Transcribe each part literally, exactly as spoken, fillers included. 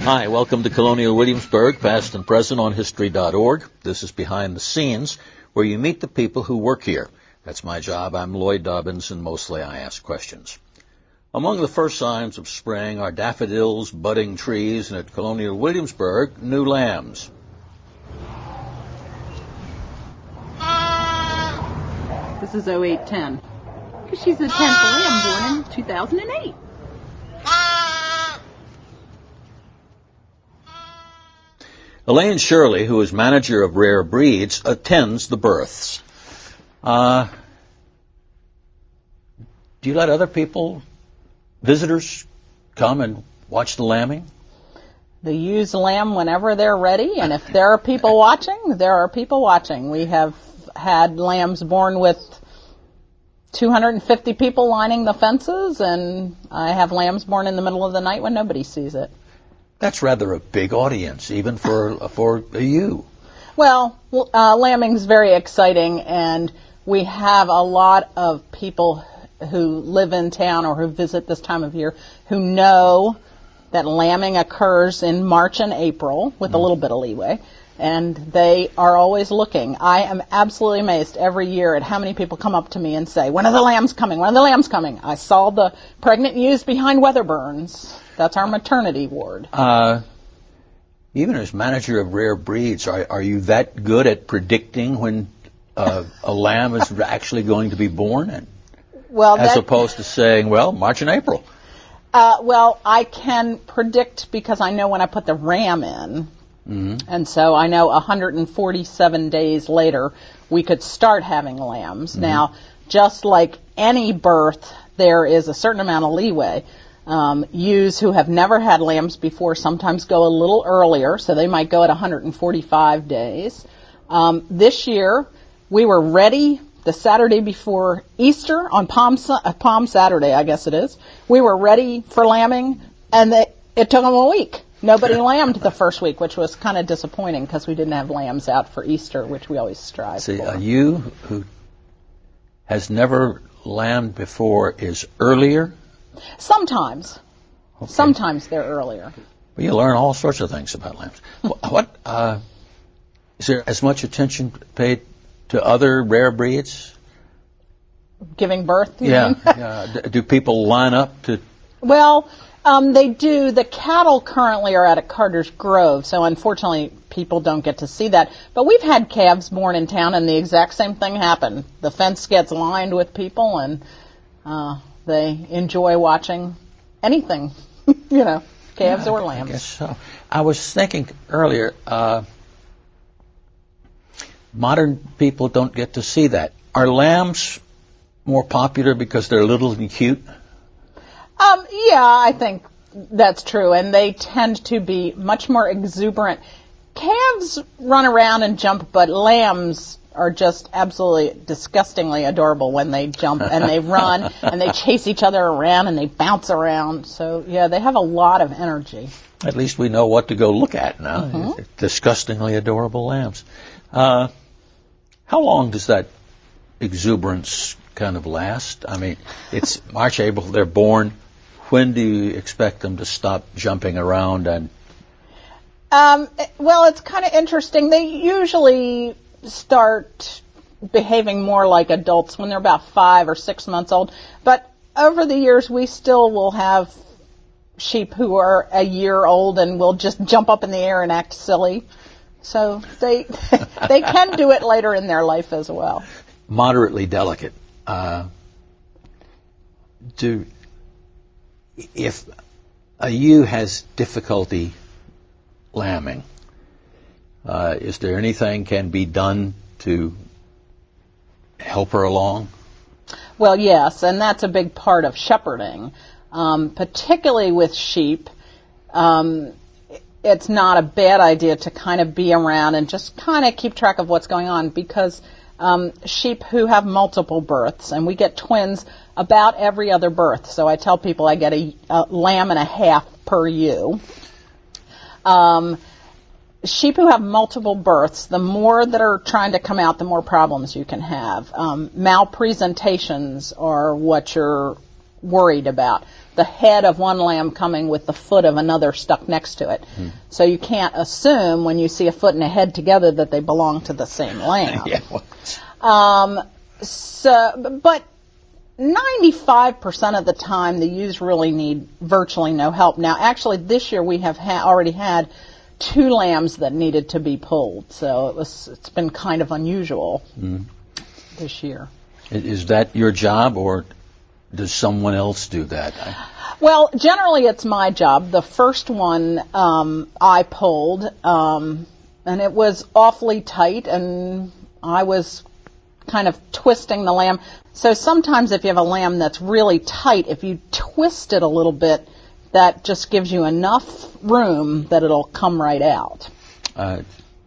Hi, welcome to Colonial Williamsburg, past and present on history dot org. This is Behind the Scenes, where you meet the people who work here. That's my job. I'm Lloyd Dobbins, and mostly I ask questions. Among the first signs of spring are daffodils, budding trees, and at Colonial Williamsburg, new lambs. This is oh eight ten. Because she's the tenth lamb born in two thousand eight. Elaine Shirley, who is manager of Rare Breeds, attends the births. Uh, do you let other people, visitors, come and watch the lambing? They use lamb whenever they're ready, and if there are people watching, there are people watching. We have had lambs born with two hundred fifty people lining the fences, and I have lambs born in the middle of the night when nobody sees it. That's rather a big audience, even for for you. Well, uh, lambing's very exciting, and we have a lot of people who live in town or who visit this time of year who know that lambing occurs in March and April with mm. a little bit of leeway, and they are always looking. I am absolutely amazed every year at how many people come up to me and say, when are the lambs coming? When are the lambs coming? I saw the pregnant ewes behind Weatherburns. That's our maternity ward. Uh, even as manager of Rare Breeds, are, are you that good at predicting when uh, a lamb is actually going to be born? And, well, as that, opposed to saying, well, March and April. Uh, well, I can predict because I know when I put the ram in. Mm-hmm. And so I know one hundred forty-seven days later we could start having lambs. Mm-hmm. Now, just like any birth, there is a certain amount of leeway. Um, ewes who have never had lambs before sometimes go a little earlier, so they might go at one hundred forty-five days. Um, this year, we were ready the Saturday before Easter, on Palm, uh, Palm Saturday, I guess it is. We were ready for lambing, and they, it took them a week. Nobody lambed the first week, which was kind of disappointing because we didn't have lambs out for Easter, which we always strive See, for. See, a ewe who has never lambed before is earlier? Sometimes. Okay. Sometimes they're earlier. Well, you learn all sorts of things about lambs. What uh, is there as much attention paid to other rare breeds? Giving birth? You yeah. mean? yeah. Do people line up to? Well, um, they do. The cattle currently are out at Carter's Grove, so unfortunately people don't get to see that. But we've had calves born in town, and the exact same thing happened. The fence gets lined with people, and uh, they enjoy watching anything, you know, calves yeah, or lambs. I guess so. I was thinking earlier, uh, modern people don't get to see that. Are lambs more popular because they're little and cute? Um, yeah, I think that's true, and they tend to be much more exuberant. Calves run around and jump, but lambs are just absolutely disgustingly adorable when they jump and they run and they chase each other around and they bounce around. So, yeah, they have a lot of energy. At least we know what to go look at now. Mm-hmm. Disgustingly adorable lambs. Uh, how long does that exuberance kind of last? I mean, it's March, April, they're born. When do you expect them to stop jumping around? And um, well, it's kind of interesting. They usually start behaving more like adults when they're about five or six months old. But over the years, we still will have sheep who are a year old and will just jump up in the air and act silly. So they they can do it later in their life as well. Moderately delicate. Uh, do if a ewe has difficulty lambing, uh, is there anything can be done to help her along? Well, yes, and that's a big part of shepherding, um, particularly with sheep. Um, it's not a bad idea to kind of be around and just kind of keep track of what's going on, because um, sheep who have multiple births, and we get twins about every other birth. So I tell people I get a, a lamb and a half per ewe. Um, sheep who have multiple births, the more that are trying to come out, the more problems you can have. Um, malpresentations are what you're worried about. The head of one lamb coming with the foot of another stuck next to it. Hmm. So you can't assume when you see a foot and a head together that they belong to the same lamb. yeah, well. um, so, but ninety-five percent of the time the ewes really need virtually no help. Now, actually, this year we have ha- already had two lambs that needed to be pulled, so it was it's been kind of unusual mm. this year. Is that your job, or does someone else do that? I... Well, generally it's my job. The first one um, I pulled, um, and it was awfully tight, and I was kind of twisting the lamb. So sometimes if you have a lamb that's really tight, if you twist it a little bit, that just gives you enough room that it'll come right out. Uh,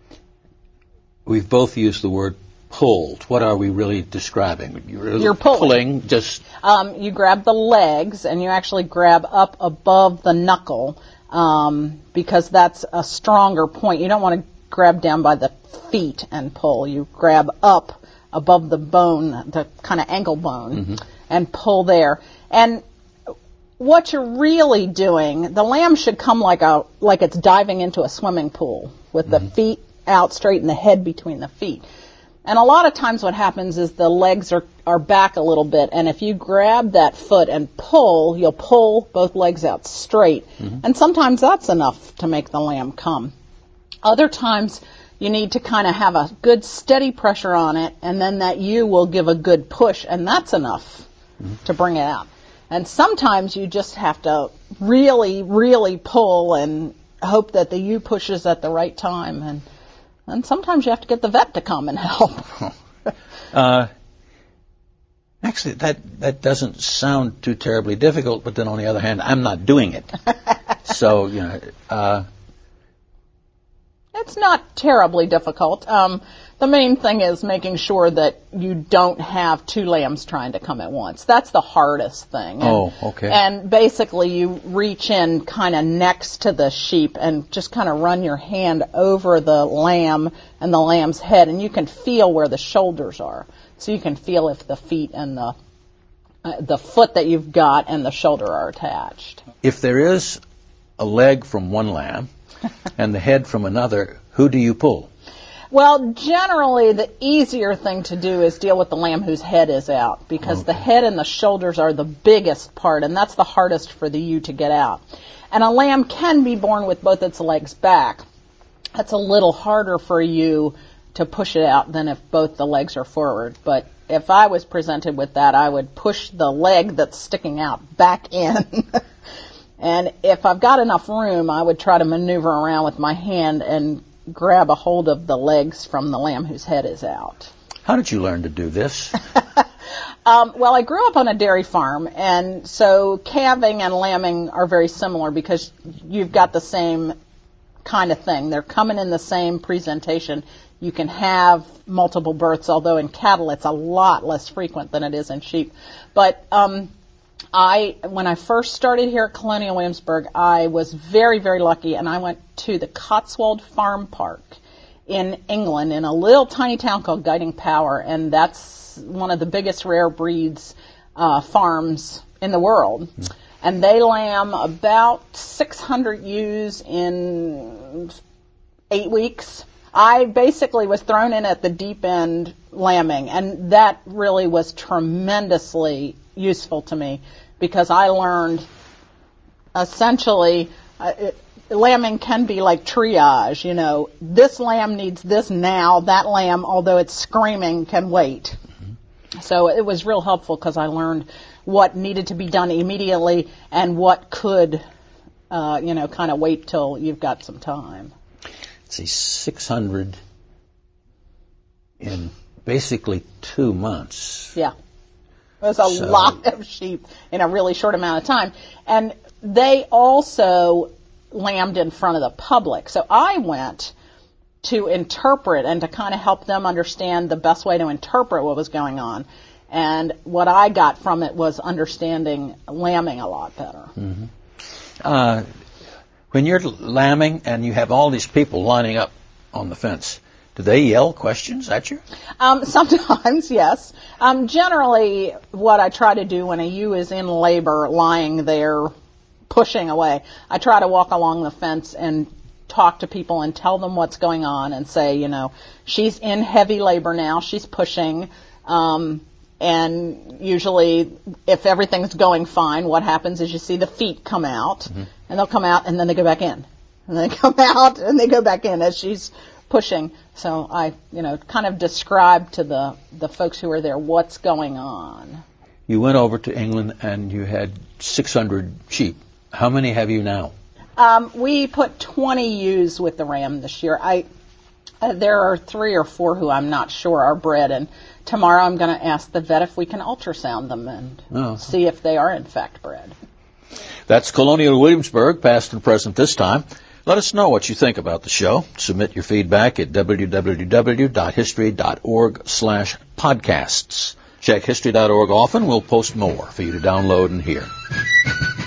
we've both used the word pulled. What are we really describing? You're, You're pulling. pulling just... Um, you grab the legs, and you actually grab up above the knuckle, um, because that's a stronger point. You don't want to grab down by the feet and pull. You grab up above the bone, the kind of ankle bone, mm-hmm. and pull there. And what you're really doing, the lamb should come like a like it's diving into a swimming pool with mm-hmm. the feet out straight and the head between the feet. And a lot of times what happens is the legs are, are back a little bit, and if you grab that foot and pull, you'll pull both legs out straight. Mm-hmm. And sometimes that's enough to make the lamb come. Other times you need to kind of have a good steady pressure on it, and then that ewe will give a good push, and that's enough mm-hmm. to bring it out. And sometimes you just have to really, really pull and hope that the ewe pushes at the right time. And, and sometimes you have to get the vet to come and help. uh, actually, that, that doesn't sound too terribly difficult, but then on the other hand, I'm not doing it. So, you know... Uh, It's not terribly difficult. Um, the main thing is making sure that you don't have two lambs trying to come at once. That's the hardest thing. And, oh, okay. And basically you reach in kind of next to the sheep and just kind of run your hand over the lamb and the lamb's head, and you can feel where the shoulders are. So you can feel if the feet and the uh, the foot that you've got and the shoulder are attached. If there is a leg from one lamb and the head from another, who do you pull? Well, generally the easier thing to do is deal with the lamb whose head is out, because okay. the head and the shoulders are the biggest part, and that's the hardest for the ewe to get out. And a lamb can be born with both its legs back. That's a little harder for you to push it out than if both the legs are forward. But if I was presented with that, I would push the leg that's sticking out back in. And if I've got enough room, I would try to maneuver around with my hand and grab a hold of the legs from the lamb whose head is out. How did you learn to do this? um, well, I grew up on a dairy farm, and so calving and lambing are very similar because you've got the same kind of thing. They're coming in the same presentation. You can have multiple births, although in cattle it's a lot less frequent than it is in sheep. But um I, when I first started here at Colonial Williamsburg, I was very, very lucky, and I went to the Cotswold Farm Park in England in a little tiny town called Guiding Power, and that's one of the biggest rare breeds uh, farms in the world. Mm. And they lamb about six hundred ewes in eight weeks. I basically was thrown in at the deep end lambing, and that really was tremendously useful to me because I learned essentially uh, it, lambing can be like triage. You know, this lamb needs this now, that lamb, although it's screaming, can wait. Mm-hmm. So it was real helpful because I learned what needed to be done immediately and what could, uh, you know, kind of wait till you've got some time. Let's see, six hundred in basically two months. Yeah. It was a so. lot of sheep in a really short amount of time. And they also lambed in front of the public. So I went to interpret and to kind of help them understand the best way to interpret what was going on. And what I got from it was understanding lambing a lot better. Mm-hmm. Uh, when you're lambing and you have all these people lining up on the fence, Do they yell questions at you? Um, sometimes, yes. Um, generally, what I try to do when a ewe is in labor, lying there, pushing away, I try to walk along the fence and talk to people and tell them what's going on and say, you know, she's in heavy labor now, she's pushing, um, and usually if everything's going fine, what happens is you see the feet come out, mm-hmm. and they'll come out and then they go back in. And they come out and they go back in as she's pushing. So I, you know, kind of describe to the, the folks who are there what's going on. You went over to England and you had six hundred sheep. How many have you now? Um, we put twenty ewes with the ram this year. I uh, there are three or four who I'm not sure are bred, and tomorrow I'm going to ask the vet if we can ultrasound them and oh. see if they are in fact bred. That's Colonial Williamsburg, past and present this time. Let us know what you think about the show. Submit your feedback at w w w dot history dot org slash podcasts. Check history dot org often. We'll post more for you to download and hear.